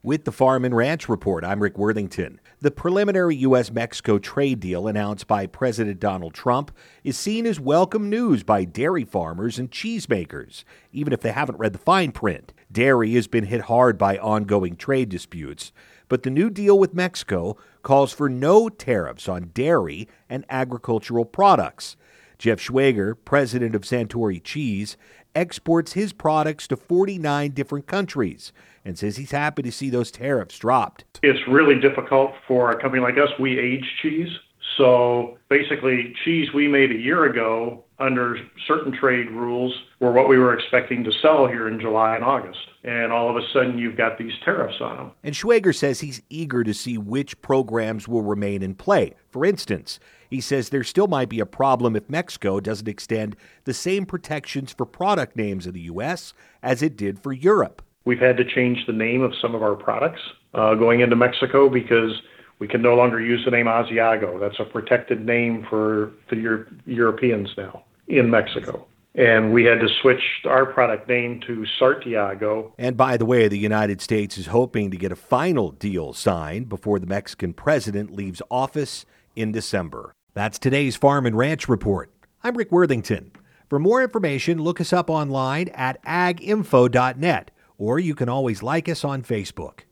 With the Farm and Ranch Report, I'm Rick Worthington. The preliminary U.S.-Mexico trade deal announced by President Donald Trump is seen as welcome news by dairy farmers and cheesemakers, even if they haven't read the fine print. Dairy has been hit hard by ongoing trade disputes, but the new deal with Mexico calls for no tariffs on dairy and agricultural products. Jeff Schwager, president of Santori Cheese, exports his products to 49 different countries and says he's happy to see those tariffs dropped. It's really difficult for a company like us. We age cheese. So basically, cheese we made a year ago under certain trade rules were what we were expecting to sell here in July and August. And all of a sudden, you've got these tariffs on them. And Schwager says he's eager to see which programs will remain in play. For instance, he says there still might be a problem if Mexico doesn't extend the same protections for product names in the U.S. as it did for Europe. We've had to change the name of some of our products going into Mexico because we can no longer use the name Asiago. That's a protected name for the Europeans now in Mexico. And we had to switch our product name to Sartiago. And by the way, the United States is hoping to get a final deal signed before the Mexican president leaves office in December. That's today's Farm and Ranch Report. I'm Rick Worthington. For more information, look us up online at aginfo.net, or you can always like us on Facebook.